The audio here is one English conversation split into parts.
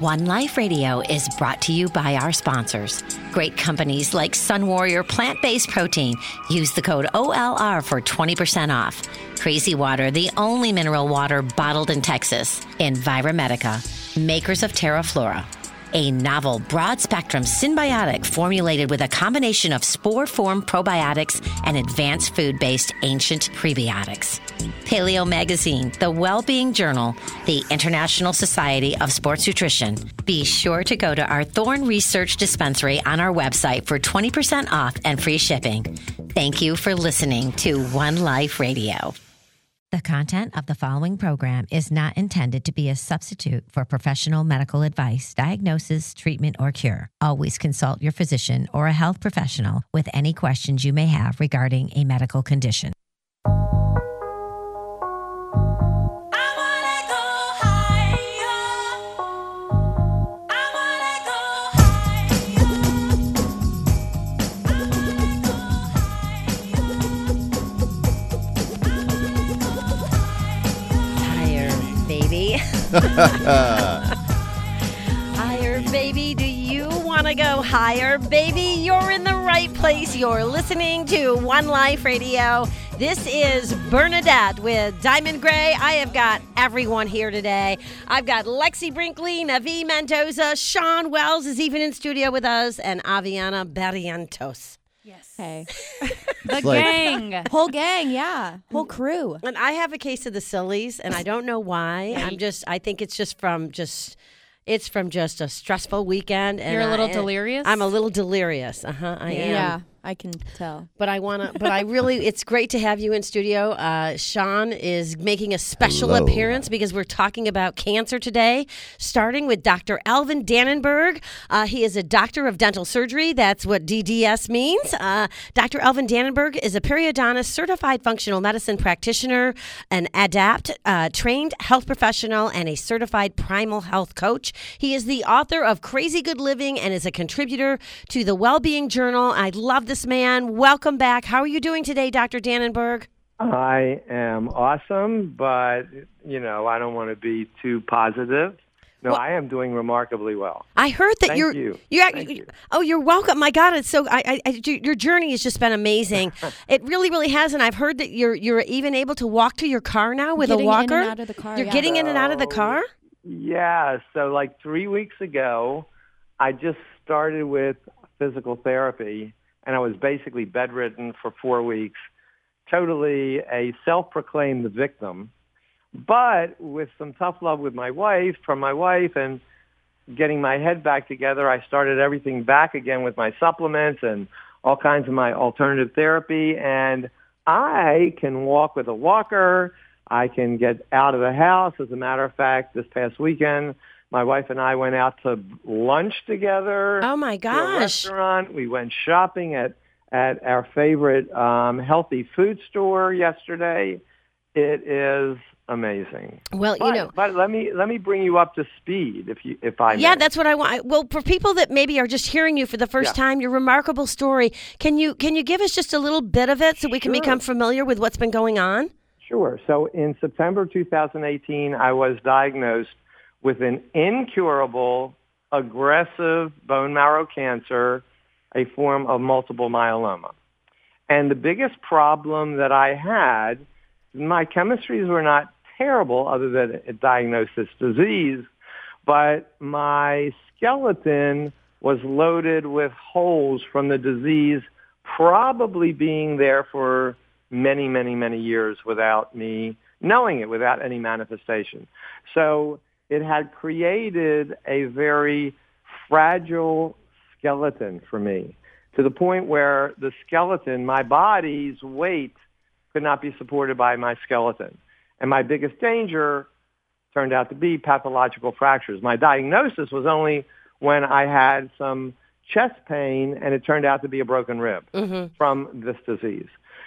One Life Radio is brought to you by our sponsors. Great companies like Sun Warrior Plant-Based Protein. Use the code OLR for 20% off. Crazy Water, the only mineral water bottled in Texas. Enviromedica, makers of TerraFlora. A novel broad-spectrum symbiotic formulated with a combination of spore-form probiotics and advanced food-based ancient prebiotics. Paleo Magazine, the Wellbeing Journal, the International Society of Sports Nutrition. Be sure to go to our Thorne Research Dispensary on our website for 20% off and free shipping. Thank you for listening to One Life Radio. The content of the following program is not intended to be a substitute for professional medical advice, diagnosis, treatment, or cure. Always consult your physician or a health professional with any questions you may have regarding a medical condition. Higher, baby. Do you want to go higher, baby? You're in the right place. You're listening to One Life Radio. This is Bernadette with Diamond Gray. I have got everyone here today. I've got Lexi Brinkley, Navi Mendoza, Sean Wells is even in studio with us, and Aviana Barrientos. Yes. Hey. The gang. Whole gang, yeah. Whole crew. And I have a case of the sillies, and I don't know why. I think it's just from a stressful weekend. And You're a little delirious? I'm a little delirious. I am. Yeah, I can tell. But it's great to have you in studio. Sean is making a special appearance because we're talking about cancer today, starting with Dr. Alvin Dannenberg. He is a doctor of dental surgery. That's what DDS means. Dr. Alvin Dannenberg is a periodontist, certified functional medicine practitioner, an ADAPT trained health professional, and a certified primal health coach. He is the author of Crazy Good Living and is a contributor to the Wellbeing Journal. I love this man. Welcome back. How are you doing today, Dr. Dannenberg? I am awesome, but, I don't want to be too positive. No, I am doing remarkably well. I heard that Thank you. Thank you. Oh, you're welcome. My God, it's so. Your journey has just been amazing. It really, really has, and I've heard that you're even able to walk to your car now with a walker. Getting in and out of the car. You're getting in and out of the car. Yeah. So, like 3 weeks ago, I just started with physical therapy, and I was basically bedridden for 4 weeks, totally a self-proclaimed victim. But with some tough love from my wife, and getting my head back together, I started everything back again with my supplements and all kinds of my alternative therapy. And I can walk with a walker. I can get out of the house. As a matter of fact, this past weekend, my wife and I went out to lunch together. Oh, my gosh. To a restaurant. We went shopping at our favorite healthy food store yesterday. It is amazing. Well, but let me bring you up to speed, if I may. Yeah, that's what I want. Well, for people that maybe are just hearing you for the first time, your remarkable story. Can you give us just a little bit of it so we can become familiar with what's been going on? Sure. So in September 2018, I was diagnosed with an incurable, aggressive bone marrow cancer, a form of multiple myeloma. And the biggest problem that I had, my chemistries were not terrible other than it diagnosed this disease, but my skeleton was loaded with holes from the disease, probably being there for many, many, many years without me knowing it, without any manifestation. So it had created a very fragile skeleton for me, to the point where the skeleton, my body's weight, could not be supported by my skeleton. And my biggest danger turned out to be pathological fractures. My diagnosis was only when I had some chest pain, and it turned out to be a broken rib from this disease.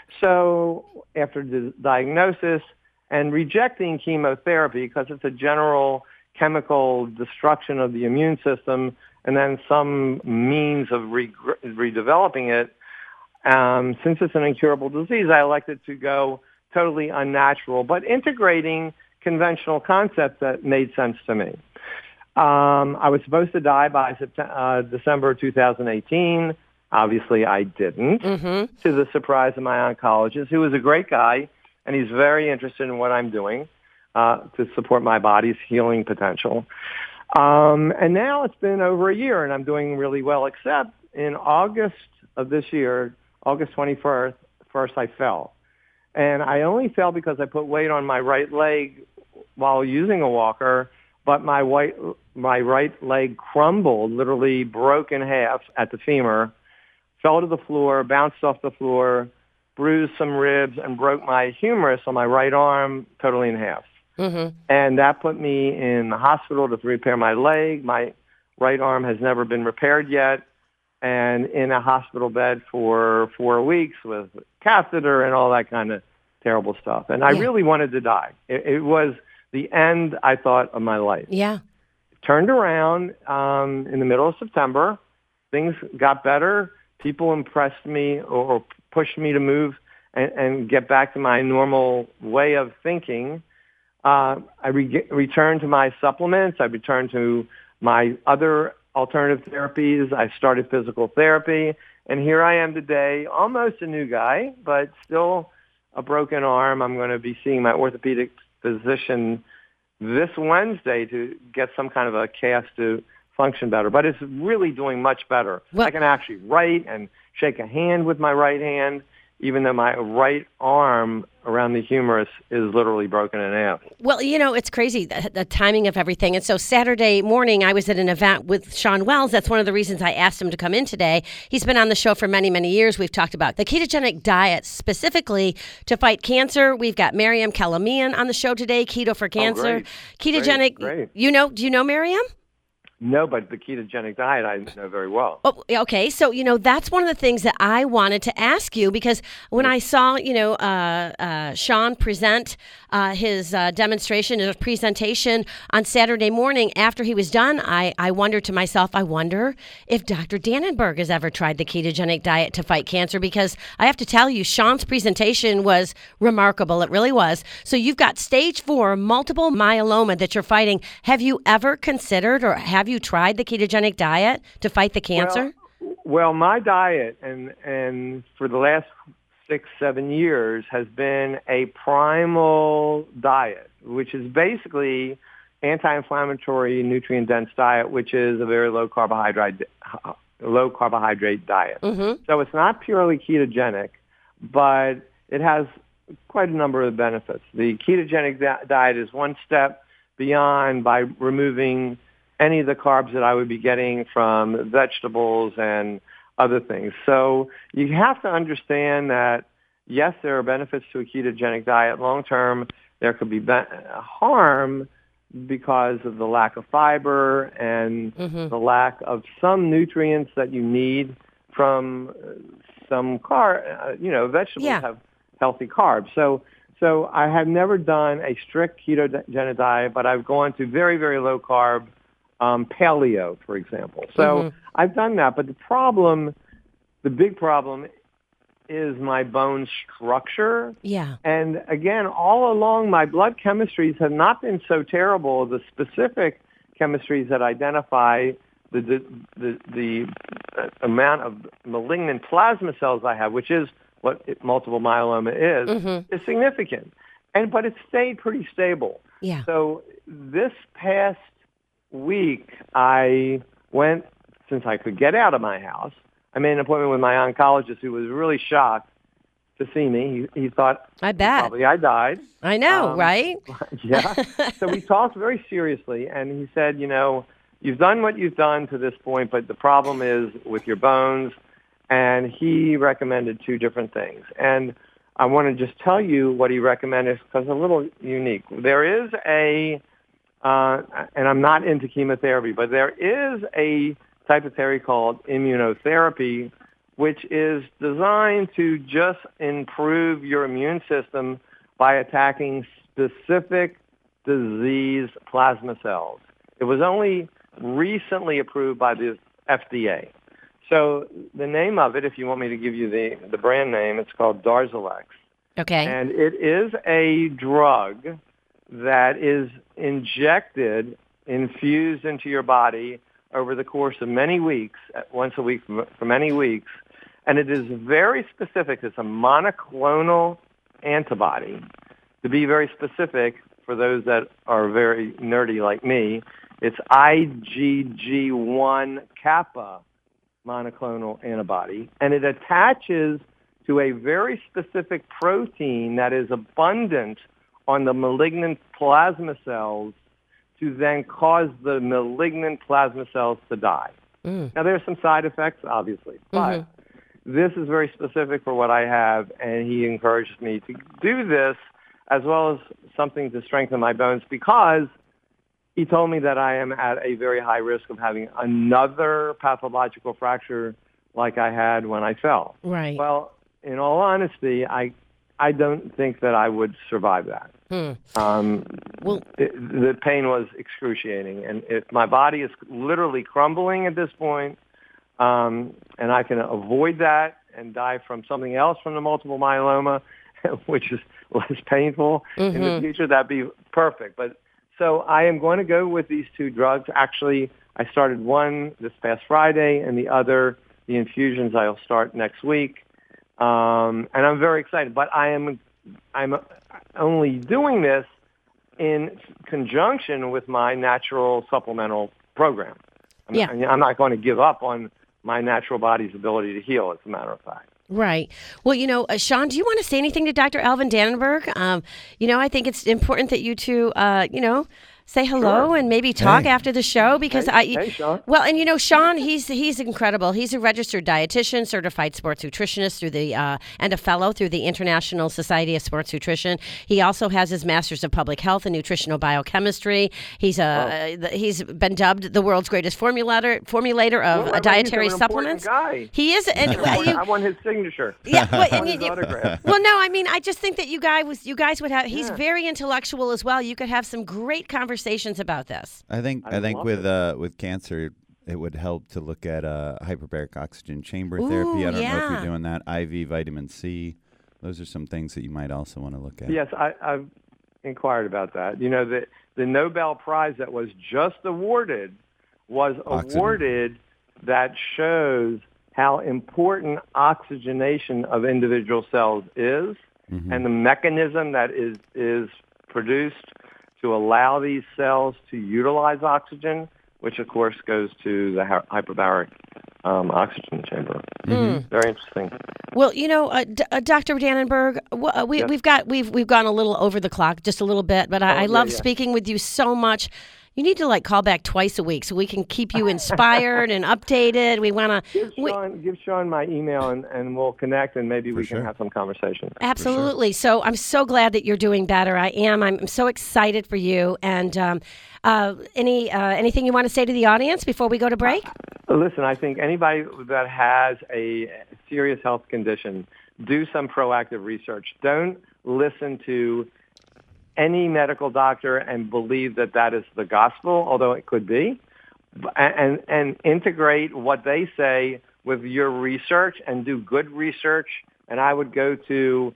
So after the diagnosis and rejecting chemotherapy, because it's a general chemical destruction of the immune system, and then some means of redeveloping it, since it's an incurable disease, I elected to go totally unnatural, but integrating conventional concepts that made sense to me. I was supposed to die by December 2018. Obviously, I didn't, to the surprise of my oncologist, who was a great guy, and he's very interested in what I'm doing to support my body's healing potential. And now it's been over a year, and I'm doing really well, except in August of this year, August 21st, I fell. And I only fell because I put weight on my right leg while using a walker, but my right leg crumbled, literally broke in half at the femur, fell to the floor, bounced off the floor, bruised some ribs, and broke my humerus on my right arm totally in half. And that put me in the hospital to repair my leg. My right arm has never been repaired yet, and in a hospital bed for 4 weeks with a catheter and all that kind of terrible stuff. And I really wanted to die. It was the end, I thought, of my life. Yeah. Turned around in the middle of September. Things got better. People impressed me or pushed me to move and get back to my normal way of thinking. I returned to my supplements. I returned to my other alternative therapies. I started physical therapy. And here I am today, almost a new guy, but still a broken arm. I'm going to be seeing my orthopedic physician this Wednesday to get some kind of a cast to function better. But it's really doing much better. Well, I can actually write and shake a hand with my right hand, even though my right arm around the humerus is literally broken in half. Well, it's crazy, the timing of everything. And so Saturday morning, I was at an event with Shawn Wells. That's one of the reasons I asked him to come in today. He's been on the show for many, many years. We've talked about the ketogenic diet specifically to fight cancer. We've got Miriam Kalamian on the show today, Keto for Cancer. Ketogenic, great. Do you know Miriam? No, but the ketogenic diet I know very well. Oh, okay. So, that's one of the things that I wanted to ask you, because when I saw, Shawn present his demonstration, his presentation on Saturday morning after he was done, I wondered to myself, I wonder if Dr. Dannenberg has ever tried the ketogenic diet to fight cancer, because I have to tell you, Shawn's presentation was remarkable. It really was. So you've got stage 4 multiple myeloma that you're fighting. Have you ever considered, or have you tried the ketogenic diet to fight the cancer? Well, my diet and for the last 6-7 years has been a primal diet, which is basically anti-inflammatory, nutrient-dense diet, which is a very low carbohydrate diet. So it's not purely ketogenic, but it has quite a number of benefits. The ketogenic diet is one step beyond by removing any of the carbs that I would be getting from vegetables and other things. So you have to understand that, yes, there are benefits to a ketogenic diet. Long term, there could be harm because of the lack of fiber and the lack of some nutrients that you need from some vegetables have healthy carbs. So I have never done a strict ketogenic diet, but I've gone to very, very low carb paleo, for example. So I've done that, but the big problem is my bone structure. Yeah. And again, all along, my blood chemistries have not been so terrible. The specific chemistries that identify the amount of malignant plasma cells I have, which is what multiple myeloma is significant. But it stayed pretty stable. Yeah. So this past week, I went, since I could get out of my house, I made an appointment with my oncologist, who was really shocked to see me. He thought I bet probably I died. I know, right? Yeah. So we talked very seriously, and he said, you've done what you've done to this point, but the problem is with your bones. And he recommended 2 different things. And I want to just tell you what he recommended, because it's a little unique. There is and I'm not into chemotherapy, but there is a type of therapy called immunotherapy, which is designed to just improve your immune system by attacking specific disease plasma cells. It was only recently approved by the FDA. So the name of it, if you want me to give you the brand name, it's called Darzalex. Okay. And it is a drug that is injected infused into your body over the course of many weeks, once a week for many weeks. And it is very specific. It's a monoclonal antibody. To be very specific, for those that are very nerdy like me, it's IgG1 kappa monoclonal antibody, and it attaches to a very specific protein that is abundant on the malignant plasma cells to then cause the malignant plasma cells to die. Now, there are some side effects, obviously, but this is very specific for what I have, and he encourages me to do this as well as something to strengthen my bones because he told me that I am at a very high risk of having another pathological fracture like I had when I fell. Right. Well, in all honesty, I don't think that I would survive that. The pain was excruciating, and if my body is literally crumbling at this point, and I can avoid that and die from something else from the multiple myeloma, which is less painful in the future, that'd be perfect. But so I am going to go with these two drugs. Actually, I started one this past Friday, and the other, the infusions, I'll start next week. And I'm very excited. But I'm only doing this in conjunction with my natural supplemental program. I'm not going to give up on my natural body's ability to heal, as a matter of fact. Right. Well, Sean, do you want to say anything to Dr. Alvin Dannenberg? I think it's important that you two, say hello and maybe talk after the show because Hey, Sean. Well, and Sean, he's incredible. He's a registered dietitian, certified sports nutritionist through the and a fellow through the International Society of Sports Nutrition. He also has his Masters of Public Health and Nutritional Biochemistry. He's he's been dubbed the world's greatest formulator of dietary supplements. Guy. He is. And I want his signature. Yeah. His autograph. Well, no, I just think that you guys would have. He's very intellectual as well. You could have some great conversations about this. I think with cancer, it would help to look at hyperbaric oxygen chamber therapy. I don't know if you're doing that. IV vitamin C. Those are some things that you might also want to look at. Yes, I've inquired about that. The Nobel Prize that was just awarded was awarded that shows how important oxygenation of individual cells is and the mechanism that is produced to allow these cells to utilize oxygen, which of course goes to the hyperbaric oxygen chamber. Very interesting. Well, Dr. Dannenberg, we've gone a little over the clock, just a little bit, but I love speaking with you so much. You need to call back twice a week so we can keep you inspired and updated. We want to give Sean my email and we'll connect and maybe we can have some conversation. Absolutely. So I'm so glad that you're doing better. I am. I'm so excited for you. And anything you want to say to the audience before we go to break? Listen, I think anybody that has a serious health condition, do some proactive research. Don't listen to any medical doctor and believe that is the gospel, although it could be, and integrate what they say with your research and do good research. And I would go to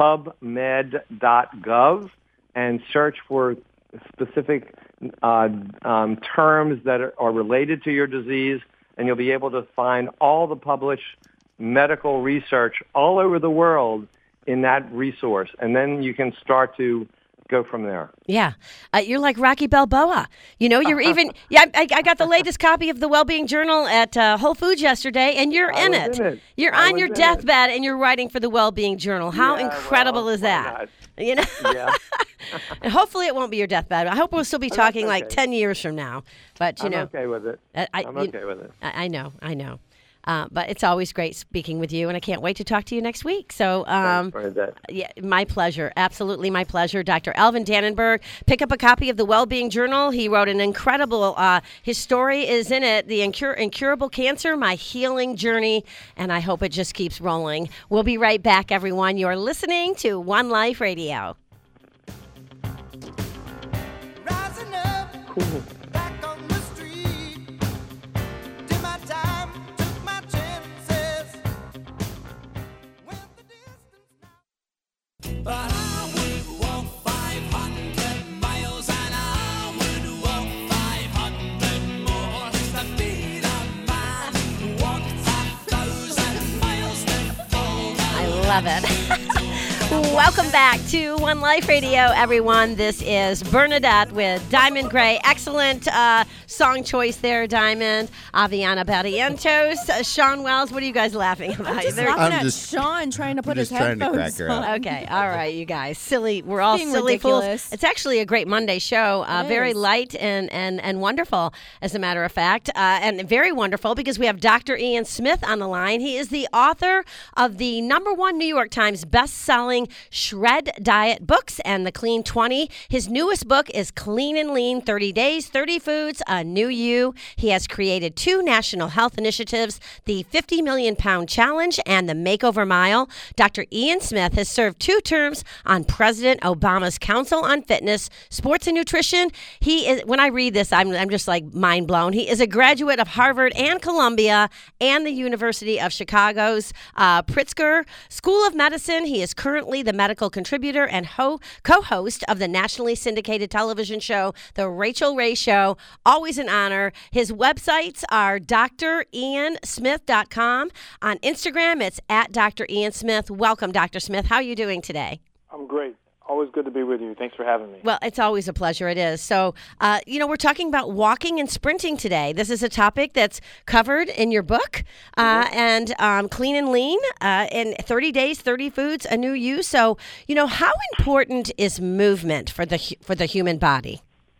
pubmed.gov and search for specific terms that are related to your disease, and you'll be able to find all the published medical research all over the world in that resource. And then you can start to go from there. Yeah. You're like Rocky Balboa. You're even, I got the latest copy of the Wellbeing Journal at Whole Foods yesterday, and you're in it. You're on your deathbed, and you're writing for the Wellbeing Journal. How incredible is that? Yeah. And hopefully it won't be your deathbed. I hope we'll still be talking 10 years from now. But, I'm okay with it. I'm okay with it. I know. But it's always great speaking with you, and I can't wait to talk to you next week. So, my pleasure. Absolutely my pleasure. Dr. Alvin Dannenberg, pick up a copy of the Wellbeing Journal. He wrote an incredible, his story is in it, The Incurable Cancer, My Healing Journey, and I hope it just keeps rolling. We'll be right back, everyone. You're listening to One Life Radio. Cool. But I would walk 500 miles and I would walk 500 love it. Welcome back to One Life Radio, everyone. This is Bernadette with Diamond Gray. Excellent song choice there, Diamond. Aviana Barrientos, Sean Wells. What are you guys laughing about? I'm just laughing at Sean trying to put his headphones on. Okay, all right, you guys. Silly. We're all silly ridiculous. fools. It's actually a great Monday show. Very light and wonderful, as a matter of fact. And very wonderful because we have Dr. Ian Smith on the line. He is the author of the #1 New York Times best-selling Shred Diet books and the Clean 20. His newest book is Clean and Lean, 30 Days, 30 Foods, A New You. He has created 2 national health initiatives, the 50 Million Pound Challenge and the Makeover Mile. Dr. Ian Smith has served 2 terms on President Obama's Council on Fitness, Sports and Nutrition. He is, when I read this, I'm just like mind blown. He is a graduate of Harvard and Columbia and the University of Chicago's Pritzker School of Medicine. He is currently the medical contributor and co-host of the nationally syndicated television show, The Rachel Ray Show. Always an honor. His websites are driansmith.com. On Instagram, it's at Dr. Ian Smith. Welcome, Dr. Smith. How are you doing today? I'm great. Always good to be with you. Thanks for having me. Well, it's always a pleasure. It is. So, we're talking about walking and sprinting today. This is a topic that's covered in your book, and Clean and Lean, in 30 Days, 30 Foods, A New You. So, how important is movement for the human body?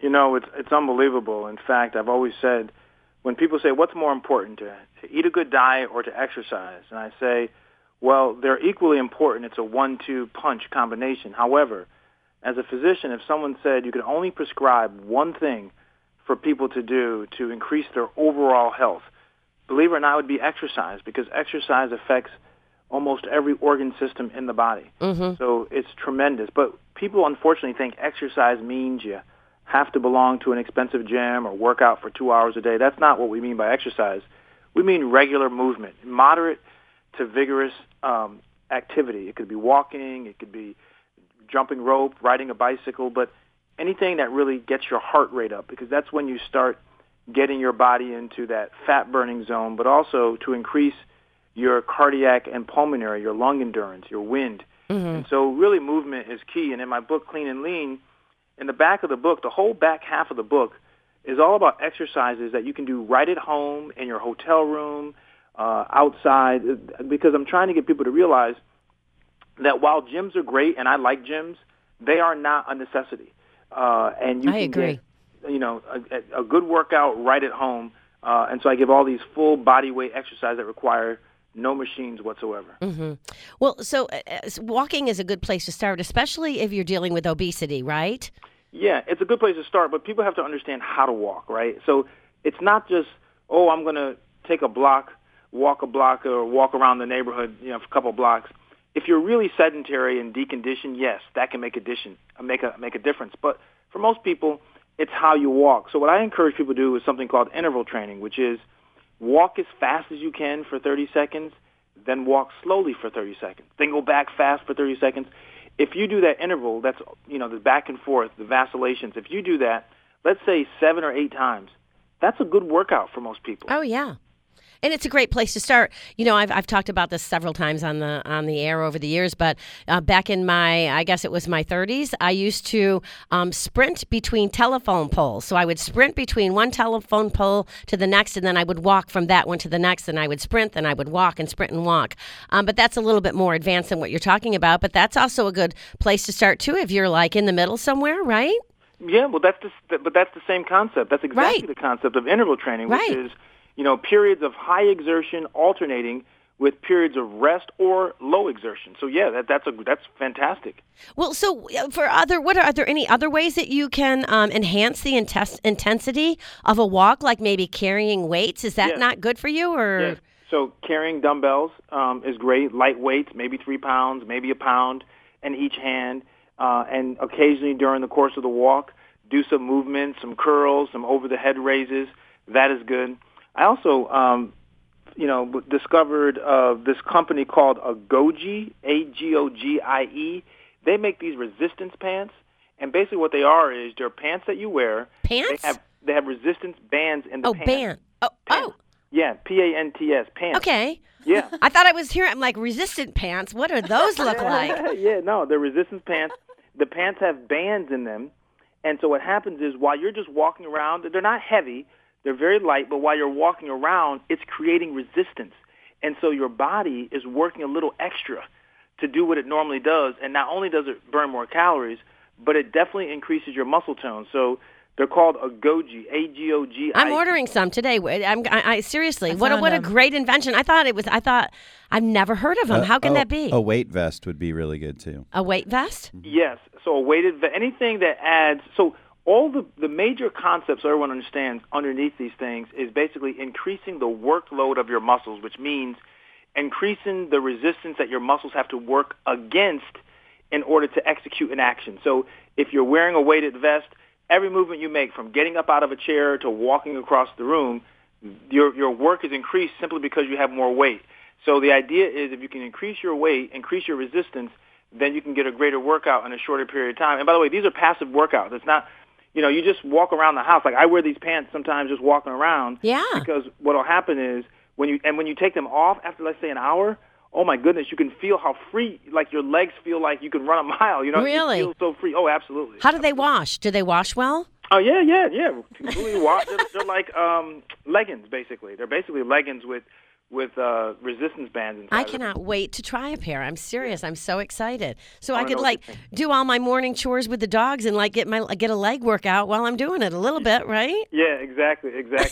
It's unbelievable. In fact, I've always said, when people say, what's more important, to eat a good diet or to exercise? And I say, well, they're equally important. It's a 1-2 punch combination. However, as a physician, if someone said you could only prescribe one thing for people to do to increase their overall health, believe it or not, it would be exercise, because exercise affects almost every organ system in the body. Mm-hmm. So it's tremendous. But people unfortunately think exercise means you have to belong to an expensive gym or work out for 2 hours a day. That's not what we mean by exercise. We mean regular movement, moderate to vigorous activity. It could be walking, it could be jumping rope, riding a bicycle, but anything that really gets your heart rate up, because that's when you start getting your body into that fat-burning zone, but also to increase your cardiac and pulmonary, your lung endurance, your wind. Mm-hmm. And so really movement is key. And in my book, Clean and Lean, in the back of the book, the whole back half of the book is all about exercises that you can do right at home, in your hotel room, outside, because I'm trying to get people to realize that while gyms are great, and I like gyms, they are not a necessity. And you can agree. Get, a good workout right at home. And so I give all these full body weight exercises that require no machines whatsoever. Mm-hmm. Well, so walking is a good place to start, especially if you're dealing with obesity, right? Yeah, it's a good place to start, but people have to understand how to walk, right? So it's not just, I'm going to take a block, walk a block, or walk around the neighborhood, for a couple blocks. If you're really sedentary and deconditioned, yes, that can make a difference. But for most people, it's how you walk. So what I encourage people to do is something called interval training, which is walk as fast as you can for 30 seconds, then walk slowly for 30 seconds, then go back fast for 30 seconds. If you do that interval, that's, the back and forth, the vacillations, if you do that, let's say 7 or 8 times, that's a good workout for most people. Oh, yeah. And it's a great place to start. I've talked about this several times on the air over the years, but back in I guess it was my 30s, I used to sprint between telephone poles. So I would sprint between one telephone pole to the next, and then I would walk from that one to the next, and I would sprint, then I would walk and sprint and walk. But that's a little bit more advanced than what you're talking about. But that's also a good place to start, too, if you're like in the middle somewhere, right? Yeah, well, that's the same concept. That's exactly the concept of interval training, which is periods of high exertion alternating with periods of rest or low exertion. So yeah, that's fantastic. Well, so are there any other ways that you can enhance the intensity of a walk, like maybe carrying weights? Is that not good for you, or? Yes. So carrying dumbbells is great. Light weights, maybe 3 pounds, maybe a pound in each hand, and occasionally during the course of the walk, do some movement, some curls, some over the head raises. That is good. I also, discovered this company called Agogie, Agogie. They make these resistance pants, and basically what they are is they're pants that you wear. Pants? They have resistance bands in the pants. Band. Oh. Yeah, P-A-N-T-S, pants. Okay. Yeah. I thought I was hearing, I'm like, resistant pants. What do those look like? Yeah, no, they're resistance pants. The pants have bands in them. And so what happens is while you're just walking around, they're not heavy, they're very light, but while you're walking around, it's creating resistance. And so your body is working a little extra to do what it normally does. And not only does it burn more calories, but it definitely increases your muscle tone. So they're called Agogi, A-G-O-G. I'm ordering some today. I seriously, what a great invention. I thought I've never heard of them. How can that be? A weight vest would be really good too. A weight vest? Yes. So a weighted vest, anything that adds, so all the major concepts everyone understands underneath these things is basically increasing the workload of your muscles, which means increasing the resistance that your muscles have to work against in order to execute an action. So if you're wearing a weighted vest, every movement you make from getting up out of a chair to walking across the room, your work is increased simply because you have more weight. So the idea is if you can increase your weight, increase your resistance, then you can get a greater workout in a shorter period of time. And by the way, these are passive workouts. It's not, you just walk around the house. Like I wear these pants sometimes just walking around. Yeah. Because what will happen is when you take them off after, let's say, an hour, oh my goodness, you can feel how free, like your legs feel like you can run a mile. Really? You feel so free. Oh, absolutely. How do they wash? Do they wash well? Oh, yeah. Completely wash. They're like leggings, basically. They're basically leggings with resistance bands inside. I cannot wait to try a pair. I'm serious. I'm so excited. So I could do all my morning chores with the dogs and get a leg workout while I'm doing it a little bit, right? Yeah, exactly.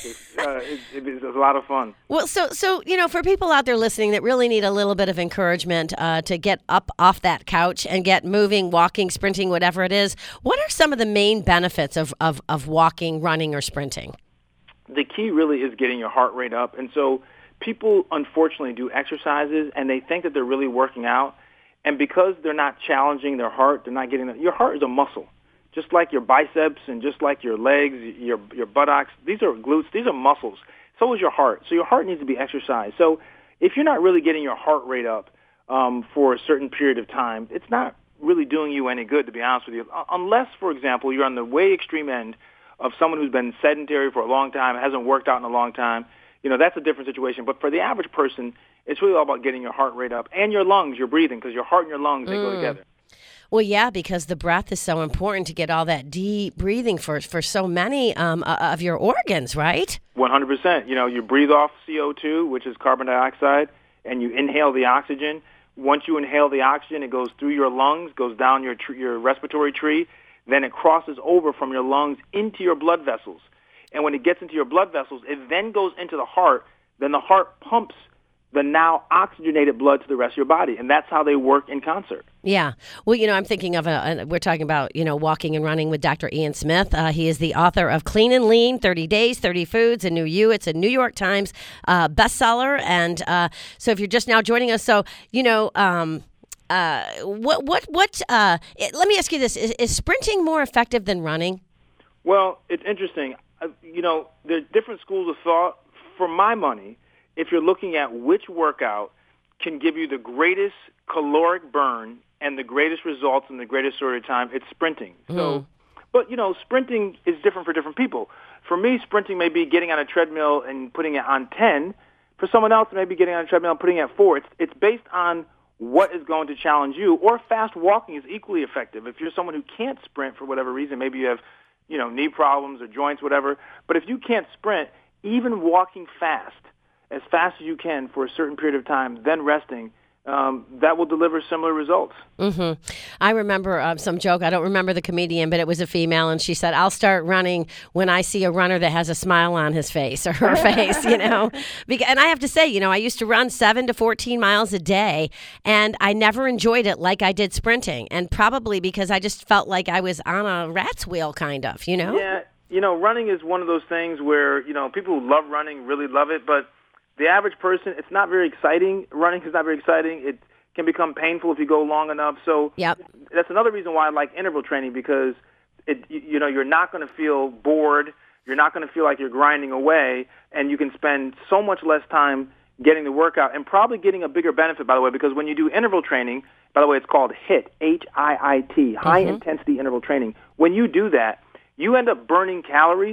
It's a lot of fun. Well, so for people out there listening that really need a little bit of encouragement to get up off that couch and get moving, walking, sprinting, whatever it is, what are some of the main benefits of walking, running, or sprinting? The key really is getting your heart rate up, and so people, unfortunately, do exercises, and they think that they're really working out. And because they're not challenging their heart, they're not getting your heart is a muscle. Just like your biceps and just like your legs, your buttocks, these are glutes, these are muscles. So is your heart. So your heart needs to be exercised. So if you're not really getting your heart rate up for a certain period of time, it's not really doing you any good, to be honest with you. Unless, for example, you're on the way extreme end of someone who's been sedentary for a long time, hasn't worked out in a long time, that's a different situation. But for the average person, it's really all about getting your heart rate up and your lungs, your breathing, because your heart and your lungs, they go together. Well, yeah, because the breath is so important to get all that deep breathing for so many of your organs, right? 100%. You breathe off CO2, which is carbon dioxide, and you inhale the oxygen. Once you inhale the oxygen, it goes through your lungs, goes down your respiratory tree, then it crosses over from your lungs into your blood vessels. And when it gets into your blood vessels, it then goes into the heart. Then the heart pumps the now oxygenated blood to the rest of your body. And that's how they work in concert. Yeah. Well, I'm thinking of we're talking about, walking and running with Dr. Ian Smith. He is the author of Clean and Lean, 30 Days, 30 Foods, A New You. It's a New York Times bestseller. And so if you're just now joining us, so, let me ask you this. Is sprinting more effective than running? Well, it's interesting. There's different schools of thought. For my money, if you're looking at which workout can give you the greatest caloric burn and the greatest results in the greatest sort of time, it's sprinting. So, but sprinting is different for different people. For me, sprinting may be getting on a treadmill and putting it on 10. For someone else, it may be getting on a treadmill and putting it at 4. It's based on what is going to challenge you. Or fast walking is equally effective. If you're someone who can't sprint for whatever reason, maybe you have knee problems or joints, whatever. But if you can't sprint, even walking fast as you can for a certain period of time, then resting, that will deliver similar results. Mm-hmm. I remember some joke. I don't remember the comedian, but it was a female, and she said, I'll start running when I see a runner that has a smile on his face or her face, And I have to say, I used to run 7 to 14 miles a day, and I never enjoyed it like I did sprinting, and probably because I just felt like I was on a rat's wheel, kind of, Yeah, running is one of those things where, people who love running really love it, but the average person, it's not very exciting. Running is not very exciting. It can become painful if you go long enough. So that's another reason why I like interval training, because you're not going to feel bored. You're not going to feel like you're grinding away, and you can spend so much less time getting the workout and probably getting a bigger benefit, by the way, because when you do interval training, by the way, it's called HIIT, H-I-I-T, high intensity interval training. When you do that, you end up burning calories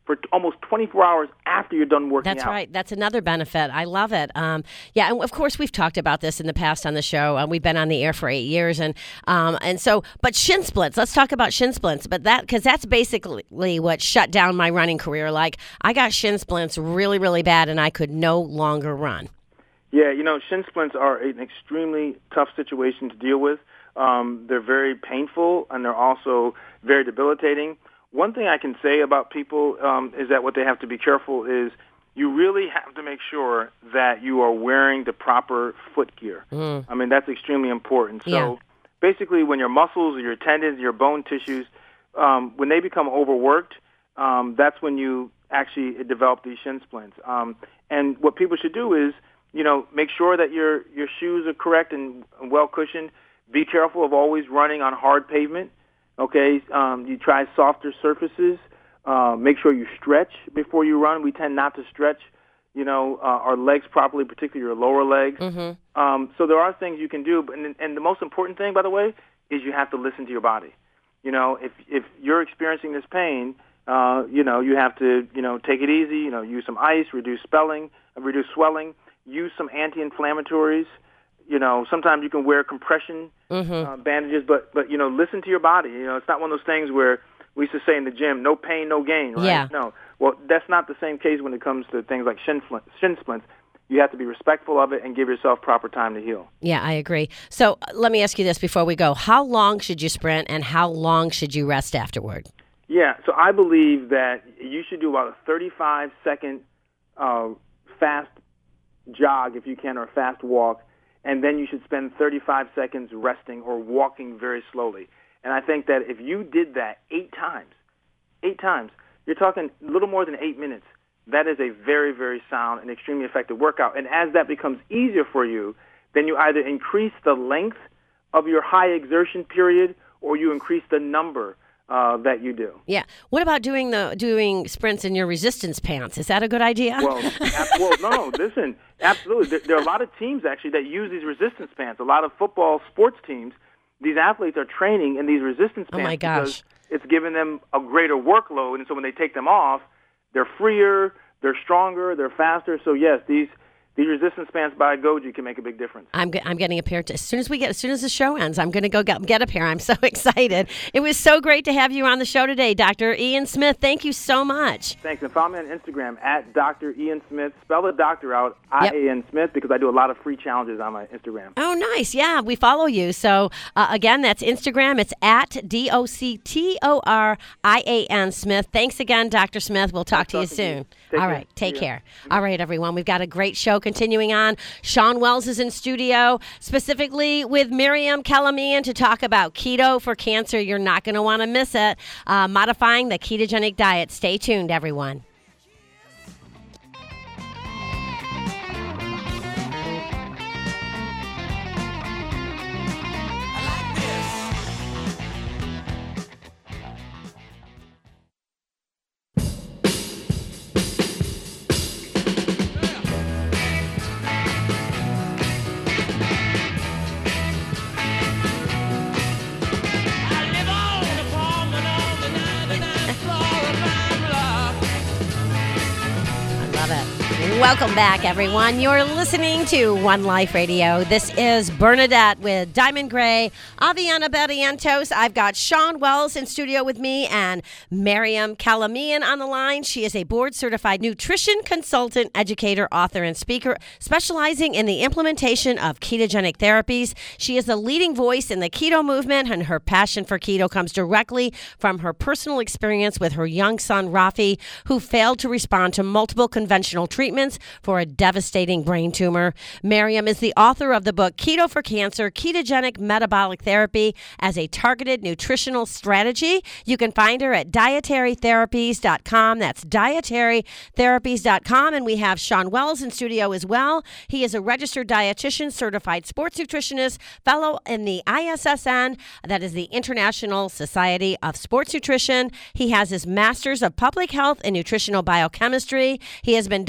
for almost 24 hours after you're done working out. That's right. That's another benefit. I love it. And of course, we've talked about this in the past on the show. We've been on the air for 8 years, but shin splints. Let's talk about shin splints. But because that's basically what shut down my running career. Like, I got shin splints really, really bad, and I could no longer run. Yeah, shin splints are an extremely tough situation to deal with. They're very painful, and they're also very debilitating. One thing I can say about people is that what they have to be careful is you really have to make sure that you are wearing the proper foot gear. I mean, that's extremely important. So basically, when your muscles, or your tendons, your bone tissues, when they become overworked, that's when you actually develop these shin splints. And what people should do is, make sure that your shoes are correct and well cushioned. Be careful of always running on hard pavement. Okay, you try softer surfaces. Make sure you stretch before you run. We tend not to stretch, our legs properly, particularly your lower legs. So there are things you can do, and the most important thing, by the way, is you have to listen to your body. If you're experiencing this pain, you have to, take it easy. Use some ice, reduce swelling, use some anti-inflammatories. Sometimes you can wear compression bandages, but listen to your body. It's not one of those things where we used to say in the gym, no pain, no gain, right? Yeah. No. Well, that's not the same case when it comes to things like shin splints. You have to be respectful of it and give yourself proper time to heal. Yeah, I agree. So let me ask you this before we go. How long should you sprint, and how long should you rest afterward? Yeah, so I believe that you should do about a 35-second fast jog, if you can, or a fast walk, and then you should spend 35 seconds resting or walking very slowly. And I think that if you did that 8 times, you're talking a little more than 8 minutes. That is a very, very sound and extremely effective workout. And as that becomes easier for you, then you either increase the length of your high exertion period or you increase the number that you do. Yeah. What about doing sprints in your resistance pants? Is that a good idea? No. Listen, absolutely. There are a lot of teams actually that use these resistance pants. A lot of football sports teams, these athletes are training in these resistance pants. Oh my gosh! Because it's giving them a greater workload, and so when they take them off, they're freer, they're stronger, they're faster. So yes, these resistance pants by Goji can make a big difference. I'm getting a pair as soon as the show ends. I'm going to go get a pair. I'm so excited. It was so great to have you on the show today, Dr. Ian Smith. Thank you so much. Thanks, and follow me on Instagram at Dr. Ian Smith. Spell the doctor out, I-A-N Smith, because I do a lot of free challenges on my Instagram. Oh, nice. Yeah, we follow you. So again, that's Instagram. It's at DOCTORIAN Smith. Thanks again, Dr. Smith. We'll talk to you soon. All right, take care. All right, everyone. We've got a great show continuing on. Shawn Wells is in studio, specifically with Miriam Calamian to talk about keto for cancer. You're not going to want to miss it. Modifying the ketogenic diet. Stay tuned, everyone. Welcome back, everyone. You're listening to One Life Radio. This is Bernadette with Diamond Gray, Aviana Barrientos. I've got Shawn Wells in studio with me and Miriam Calamian on the line. She is a board-certified nutrition consultant, educator, author, and speaker specializing in the implementation of ketogenic therapies. She is a leading voice in the keto movement, and her passion for keto comes directly from her personal experience with her young son, Rafi, who failed to respond to multiple conventional treatments for a devastating brain tumor. Miriam is the author of the book Keto for Cancer, Ketogenic Metabolic Therapy as a Targeted Nutritional Strategy. You can find her at dietarytherapies.com. That's dietarytherapies.com. And we have Shawn Wells in studio as well. He is a registered dietitian, certified sports nutritionist, fellow in the ISSN, that is the International Society of Sports Nutrition. He has his Master's of Public Health and Nutritional Biochemistry. He has been dubbed the world's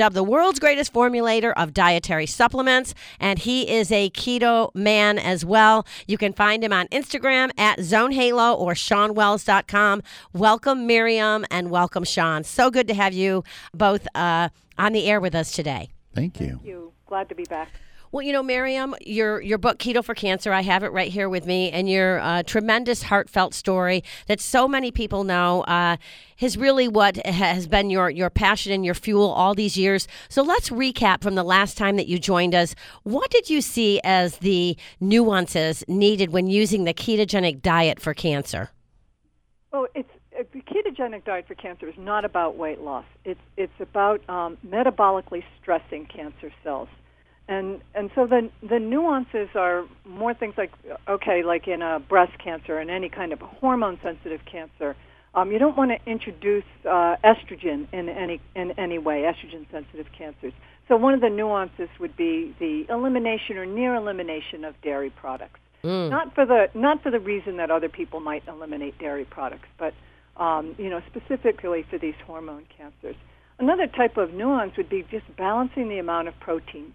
world's greatest formulator of dietary supplements, and he is a keto man as well. You can find him on Instagram at ZoneHalo or SeanWells.com. Welcome, Miriam, and welcome, Sean. So good to have you both on the air with us today. Thank you. Thank you. Glad to be back. Well, you know, Miriam, your book, Keto for Cancer, I have it right here with me, and your tremendous heartfelt story that so many people know is really what has been your passion and your fuel all these years. So let's recap from the last time that you joined us. What did you see as the nuances needed when using the ketogenic diet for cancer? Well, the ketogenic diet for cancer is not about weight loss. It's about metabolically stressing cancer cells. And so the nuances are more things like, okay, like in a breast cancer and any kind of hormone-sensitive cancer, you don't want to introduce estrogen in any way, estrogen-sensitive cancers. So one of the nuances would be the elimination or near elimination of dairy products. Not for the reason that other people might eliminate dairy products, but specifically for these hormone cancers. Another type of nuance would be just balancing the amount of protein,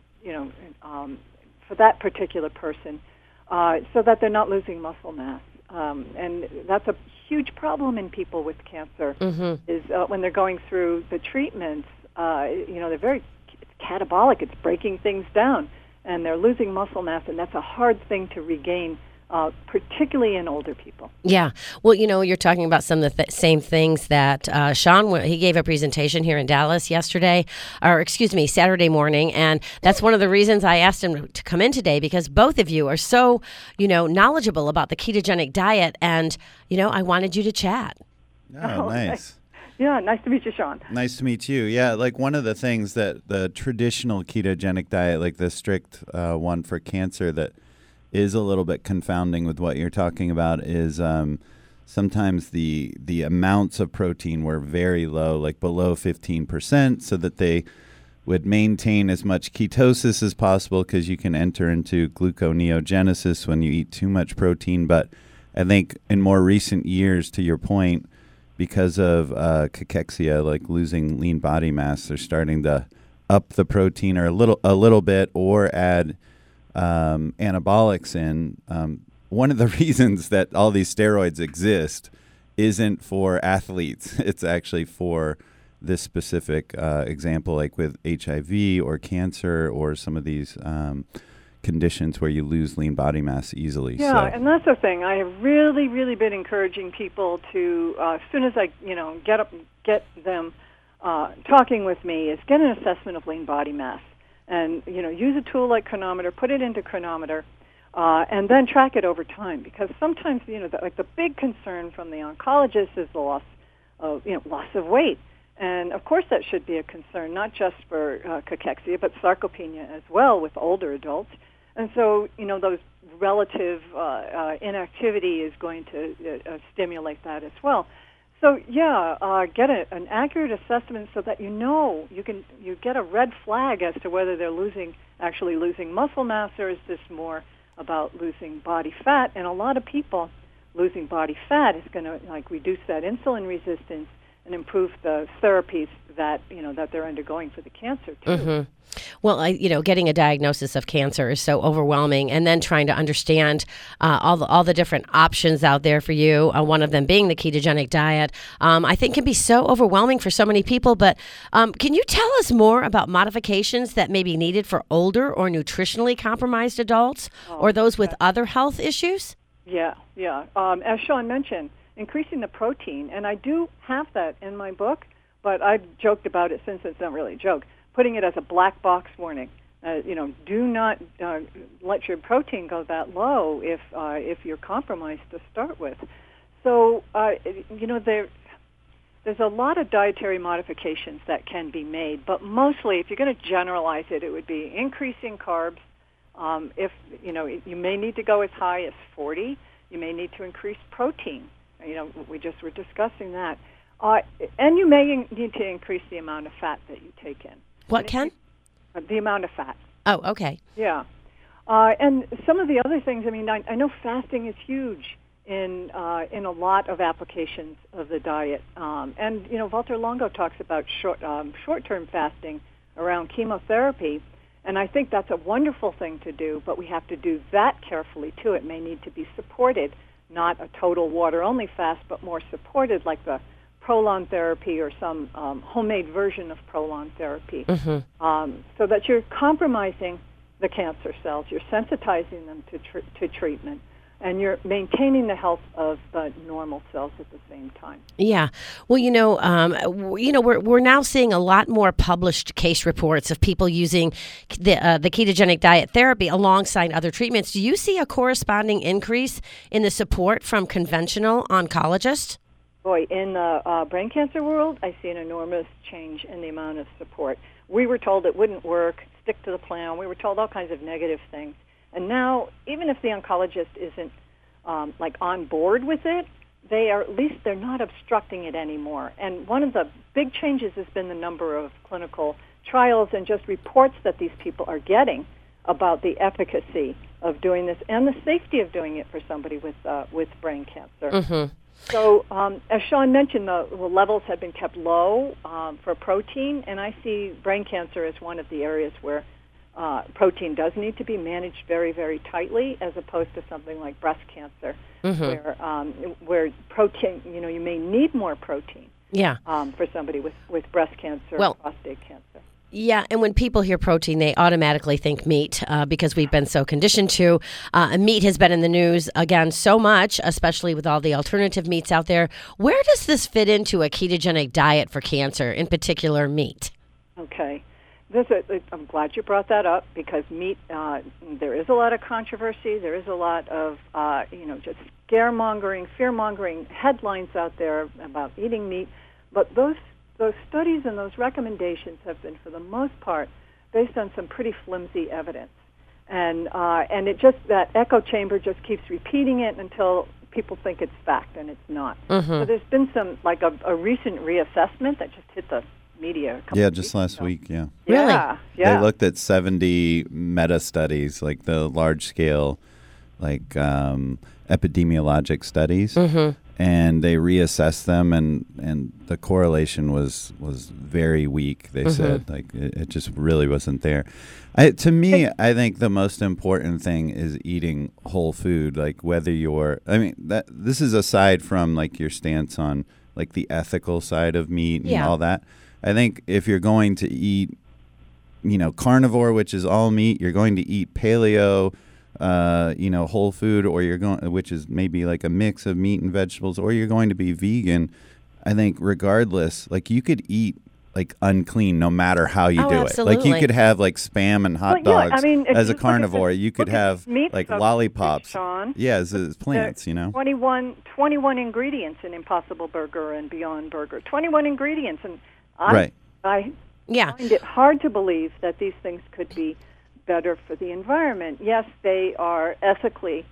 for that particular person, so that they're not losing muscle mass. And that's a huge problem in people with cancer, is when they're going through the treatments, they're very catabolic. It's breaking things down, and they're losing muscle mass, and that's a hard thing to regain, particularly in older people. Yeah. Well, you're talking about some of the same things that Sean, he gave a presentation here in Dallas Saturday morning. And that's one of the reasons I asked him to come in today, because both of you are so, knowledgeable about the ketogenic diet. And, I wanted you to chat. Oh, nice. Yeah, nice to meet you, Sean. Nice to meet you. Yeah, like one of the things that the traditional ketogenic diet, like the strict one for cancer that is a little bit confounding with what you're talking about, is sometimes the amounts of protein were very low, like below 15%, so that they would maintain as much ketosis as possible, because you can enter into gluconeogenesis when you eat too much protein. But I think in more recent years, to your point, because of cachexia, like losing lean body mass, they're starting to up the protein or a little bit, or add anabolics in. One of the reasons that all these steroids exist isn't for athletes. It's actually for this specific example, like with HIV or cancer or some of these conditions where you lose lean body mass easily. Yeah, and that's the thing. I have really, really been encouraging people to, as soon as I, get them talking with me, is get an assessment of lean body mass. And, use a tool like Chronometer, put it into Chronometer, and then track it over time. Because sometimes, the big concern from the oncologist is the loss of weight. And, of course, that should be a concern, not just for cachexia, but sarcopenia as well with older adults. And so, those relative inactivity is going to stimulate that as well. So get an accurate assessment so that you get a red flag as to whether they're actually losing muscle mass, or is this more about losing body fat. And a lot of people losing body fat is going to reduce that insulin resistance and improve the therapies that that they're undergoing for the cancer too. Mm-hmm. Well, getting a diagnosis of cancer is so overwhelming, and then trying to understand all the different options out there for you. One of them being the ketogenic diet, I think can be so overwhelming for so many people. But can you tell us more about modifications that may be needed for older or nutritionally compromised adults, or those with other health issues? Yeah. As Sean mentioned, increasing the protein, and I do have that in my book, but I've joked about it since it's not really a joke, putting it as a black box warning. Do not let your protein go that low if you're compromised to start with. So, there's a lot of dietary modifications that can be made, but mostly, if you're going to generalize it, it would be increasing carbs. If you may need to go as high as 40. You may need to increase protein. We just were discussing that. And you may need to increase the amount of fat that you take in. What, Ken? The amount of fat. Oh, okay. Yeah. And some of the other things, I know fasting is huge in a lot of applications of the diet. And Walter Longo talks about short-term fasting around chemotherapy. And I think that's a wonderful thing to do, but we have to do that carefully, too. It may need to be supported, not a total water-only fast, but more supported, like the Prolon therapy or some homemade version of Prolon therapy, so that you're compromising the cancer cells, you're sensitizing them to treatment, and you're maintaining the health of the normal cells at the same time. Yeah. Well, we're now seeing a lot more published case reports of people using the ketogenic diet therapy alongside other treatments. Do you see a corresponding increase in the support from conventional oncologists? Boy, in the brain cancer world, I see an enormous change in the amount of support. We were told it wouldn't work, stick to the plan. We were told all kinds of negative things. And now, even if the oncologist isn't on board with it, they're not obstructing it anymore. And one of the big changes has been the number of clinical trials and just reports that these people are getting about the efficacy of doing this and the safety of doing it for somebody with brain cancer. Mm-hmm. So, as Sean mentioned, the levels have been kept low for protein, and I see brain cancer as one of the areas where protein does need to be managed very, very tightly, as opposed to something like breast cancer, where protein, you may need more protein for somebody with breast cancer or prostate cancer. Yeah, and when people hear protein, they automatically think meat because we've been so conditioned to. Meat has been in the news, again, so much, especially with all the alternative meats out there. Where does this fit into a ketogenic diet for cancer, in particular meat? Okay. I'm glad you brought that up because meat, there is a lot of controversy. There is a lot of, just scaremongering, fear-mongering headlines out there about eating meat. But those studies and those recommendations have been, for the most part, based on some pretty flimsy evidence. And it just, that echo chamber just keeps repeating it until people think it's fact, and it's not. Mm-hmm. So there's been some, a recent reassessment that just hit the media a couple of just weeks last ago. week, yeah. Really? Yeah. They looked at 70 meta-studies, like the large-scale, epidemiologic studies, and they reassessed them, and the correlation was very weak, they said. It just really wasn't there. To me, I think the most important thing is eating whole food, whether this is aside from, your stance on, the ethical side of meat and all that. I think if you're going to eat, carnivore, which is all meat, you're going to eat paleo, whole food, or which is maybe a mix of meat and vegetables, or you're going to be vegan. I think regardless, you could eat unclean no matter how you do absolutely. it. You could have Spam and hot dogs as a carnivore. You could have lollipops. Sean, as plants, 21 ingredients in Impossible Burger and Beyond Burger. 21 ingredients, and I find it hard to believe that these things could be better for the environment. Yes, they are ethically,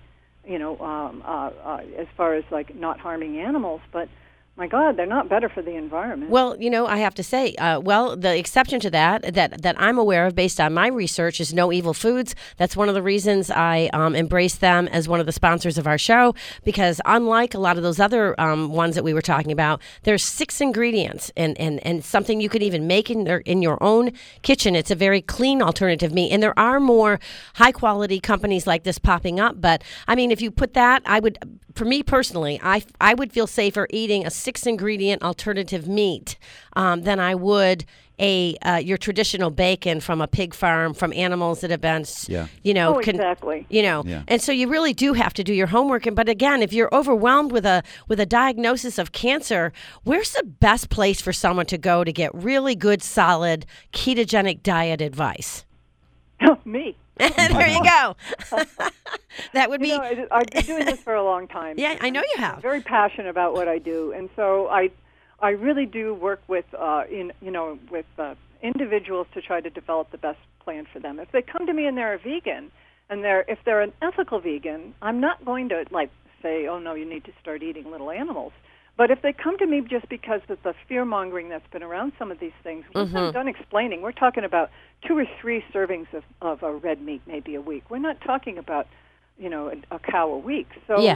as far as not harming animals, but my God, they're not better for the environment. Well, I have to say, the exception to that I'm aware of based on my research is No Evil Foods. That's one of the reasons I embrace them as one of the sponsors of our show, because unlike a lot of those other ones that we were talking about, there's 6 ingredients and something you could even make in your own kitchen. It's a very clean alternative meat, and there are more high-quality companies like this popping up. But, if you put that, for me personally, I would feel safer eating a 6-ingredient alternative meat than I would your traditional bacon from a pig farm, from animals that have been, exactly. And so you really do have to do your homework. But again, if you're overwhelmed with a diagnosis of cancer, where's the best place for someone to go to get really good, solid ketogenic diet advice? Me. There you go. That would be. I've been doing this for a long time. Yeah, I know you have. I'm very passionate about what I do, and so I really do work with individuals to try to develop the best plan for them. If they come to me and they're a vegan, and if they're an ethical vegan, I'm not going to say, oh no, you need to start eating little animals. But if they come to me just because of the fear-mongering that's been around some of these things, once I'm done explaining, we're talking about 2 or 3 servings of a red meat maybe a week. We're not talking about, a cow a week. So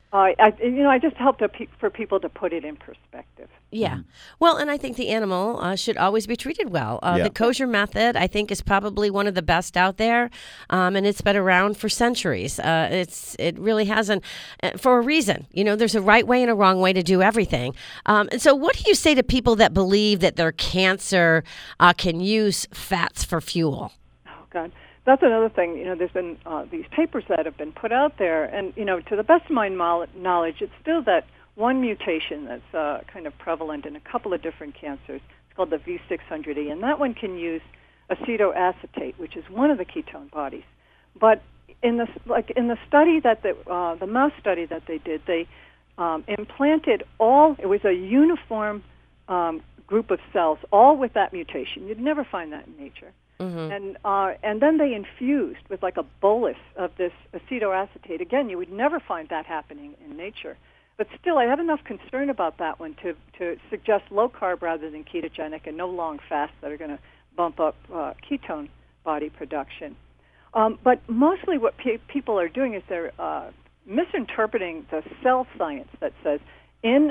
I just help for people to put it in perspective. Yeah. Well, and I think the animal should always be treated well. The kosher method, I think, is probably one of the best out there, and it's been around for centuries. It really hasn't, for a reason. There's a right way and a wrong way to do everything. And so what do you say to people that believe that their cancer can use fats for fuel? Oh, God. That's another thing. There's been these papers that have been put out there, and to the best of my knowledge, it's still that one mutation that's kind of prevalent in a couple of different cancers. It's called the V600E, and that one can use acetoacetate, which is one of the ketone bodies. But in the study that the mouse study that they did, they implanted it was a uniform group of cells, all with that mutation. You'd never find that in nature. Mm-hmm. And then they infused with like a bolus of this acetoacetate. Again, you would never find that happening in nature. But still, I have enough concern about that one to suggest low carb rather than ketogenic and no long fasts that are going to bump up ketone body production. But mostly what people are doing is they're misinterpreting the cell science that says in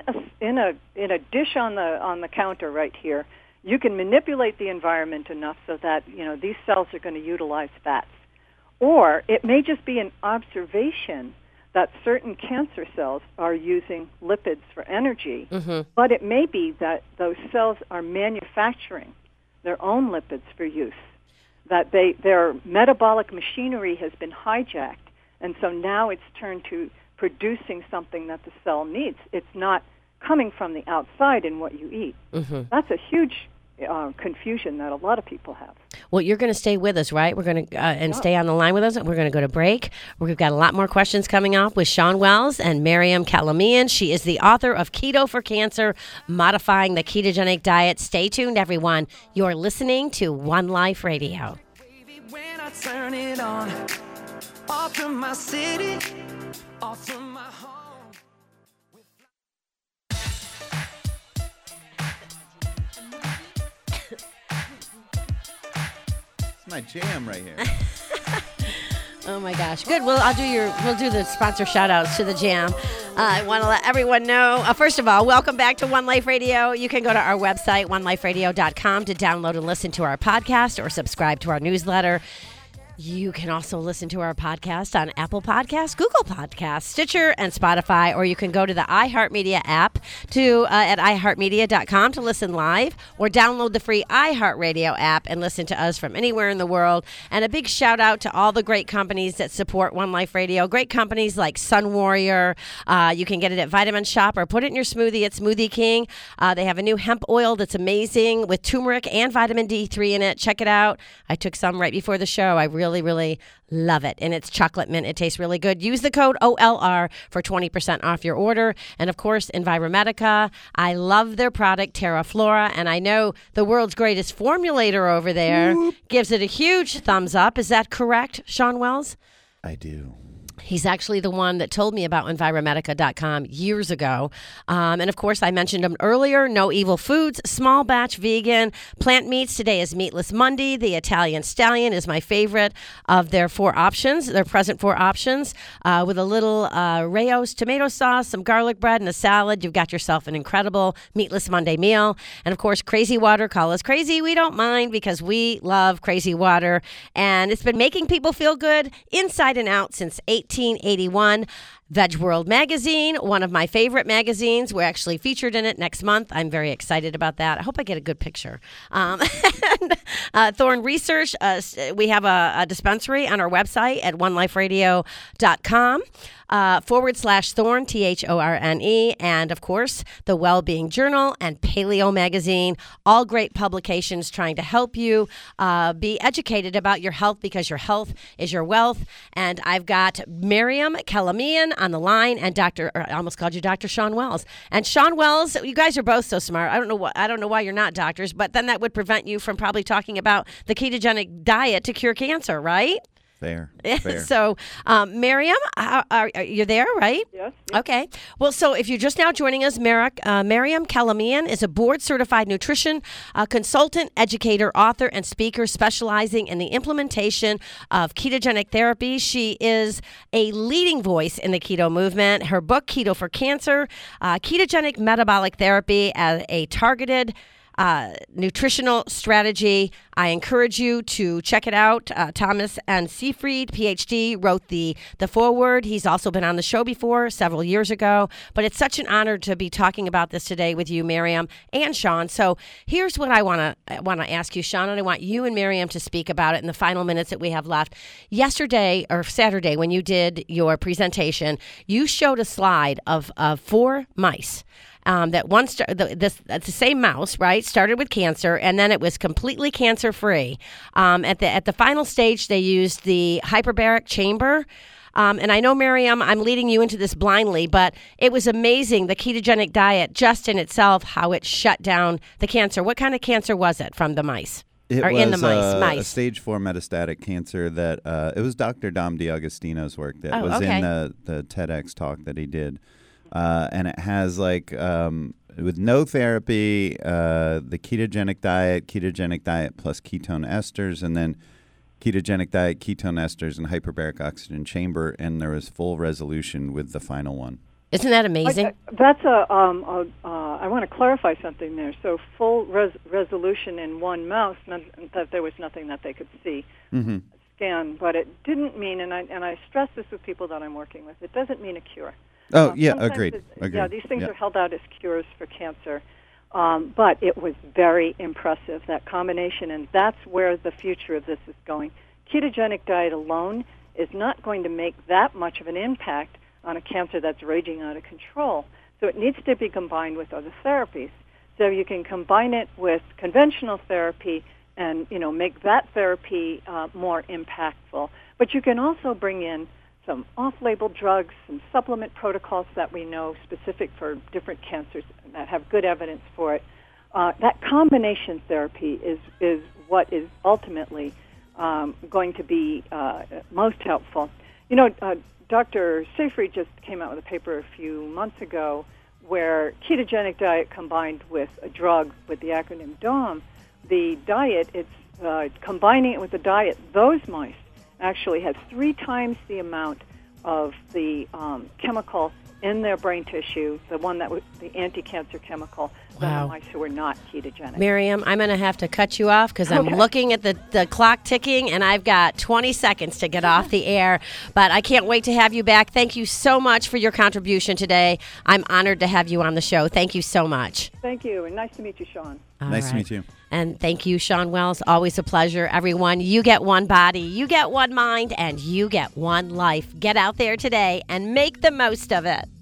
a dish on the counter right here, you can manipulate the environment enough so that these cells are going to utilize fats. Or it may just be an observation that certain cancer cells are using lipids for energy, but it may be that those cells are manufacturing their own lipids for use, that their metabolic machinery has been hijacked, and so now it's turned to producing something that the cell needs. It's not coming from the outside in what you eat. That's a huge confusion that a lot of people have. Well, you're going to stay with us, right? We're going to stay on the line with us. We're going to go to break. We've got a lot more questions coming up with Shawn Wells and Maryam Kalamian. She is the author of Keto for Cancer, Modifying the Ketogenic Diet. Stay tuned, everyone. You're listening to One Life Radio. When I turn it on, off from my city, off from my home. My jam right here. Oh my gosh, good. Well, we'll do the sponsor shout outs to the jam. I want to let everyone know, first of all, welcome back to One Life Radio. You can go to our website, oneliferadio.com, to download and listen to our podcast or subscribe to our newsletter. You can also listen to our podcast on Apple Podcasts, Google Podcasts, Stitcher, and Spotify, or you can go to the iHeartMedia app at iHeartMedia.com to listen live, or download the free iHeartRadio app and listen to us from anywhere in the world. And a big shout out to all the great companies that support One Life Radio. Great companies like Sun Warrior. You can get it at Vitamin Shop or put it in your smoothie at Smoothie King. They have a new hemp oil that's amazing with turmeric and vitamin D3 in it. Check it out. I took some right before the show. I really love it. And it's chocolate mint. It tastes really good. Use the code OLR for 20% off your order. And of course, Enviromedica. I love their product, Terra Flora. And I know the world's greatest formulator over there gives it a huge thumbs up. Is that correct, Shawn Wells? I do. He's actually the one that told me about Enviromedica.com years ago. And of course, I mentioned him earlier. No Evil Foods, small batch vegan, plant meats. Today is Meatless Monday. The Italian Stallion is my favorite of their 4 options, their present 4 options, with a little Rao's tomato sauce, some garlic bread, and a salad. You've got yourself an incredible Meatless Monday meal. And of course, Crazy Water. Call us crazy. We don't mind because we love Crazy Water. And it's been making people feel good inside and out since 1881. Veg World Magazine, one of my favorite magazines. We're actually featured in it next month. I'm very excited about that. I hope I get a good picture. Thorne Research, we have a dispensary on our website at oneliferadio.com. /Thorne, THORNE, and of course, the Wellbeing Journal and Paleo Magazine, all great publications trying to help you be educated about your health, because your health is your wealth. And I've got Maryam Kalamian on the line, and I almost called you Dr. Shawn Wells. And Shawn Wells, you guys are both so smart. I don't know why you're not doctors, but then that would prevent you from probably talking about the ketogenic diet to cure cancer, right? Fair. So, Miriam, are you there, right? Yes. Okay. Well, so if you're just now joining us, Miriam Kalamian is a board-certified nutrition consultant, educator, author, and speaker specializing in the implementation of ketogenic therapy. She is a leading voice in the keto movement. Her book, Keto for Cancer, Ketogenic Metabolic Therapy as a Targeted nutritional strategy. I encourage you to check it out. Thomas N. Seyfried, PhD, wrote the foreword. He's also been on the show before several years ago. But it's such an honor to be talking about this today with you, Miriam and Sean. So here's what I want to ask you, Sean, and I want you and Miriam to speak about it in the final minutes that we have left. Yesterday or Saturday, when you did your presentation, you showed a slide of 4 mice. That one, that's the same mouse, right? Started with cancer, and then it was completely cancer-free. At the final stage, they used the hyperbaric chamber. And I know, Miriam, I'm leading you into this blindly, but it was amazing, the ketogenic diet just in itself, how it shut down the cancer. What kind of cancer was it from the mice? It or was in the mice? A stage 4 metastatic cancer that it was Dr. Dom D'Agostino's work that was okay. in the TEDx talk that he did. And it has with no therapy, the ketogenic diet plus ketone esters, and then ketogenic diet, ketone esters, and hyperbaric oxygen chamber, and there was full resolution with the final one. Isn't that amazing? That's I want to clarify something there. So full resolution in one mouse meant that there was nothing that they could see. Mm-hmm. Scan, but it didn't mean, and I stress this with people that I'm working with, it doesn't mean a cure. Oh, yeah, agreed. Yeah, these things are held out as cures for cancer. But it was very impressive, that combination, and that's where the future of this is going. Ketogenic diet alone is not going to make that much of an impact on a cancer that's raging out of control. So it needs to be combined with other therapies. So you can combine it with conventional therapy and, make that therapy more impactful. But you can also bring in some off-label drugs, some supplement protocols that we know specific for different cancers that have good evidence for it. That combination therapy is what is ultimately going to be most helpful. Dr. Seyfried just came out with a paper a few months ago where ketogenic diet combined with a drug with the acronym DOM, the diet, it's combining it with the diet, those mice actually had 3 times the amount of the chemical in their brain tissue, the one that was the anti-cancer chemical, than the mice who were not ketogenic. Miriam, I'm going to have to cut you off because I'm looking at the clock ticking, and I've got 20 seconds to get off the air. But I can't wait to have you back. Thank you so much for your contribution today. I'm honored to have you on the show. Thank you so much. Thank you, and nice to meet you, Sean. Nice to meet you. And thank you, Sean Wells. Always a pleasure, everyone. You get one body, you get one mind, and you get one life. Get out there today and make the most of it.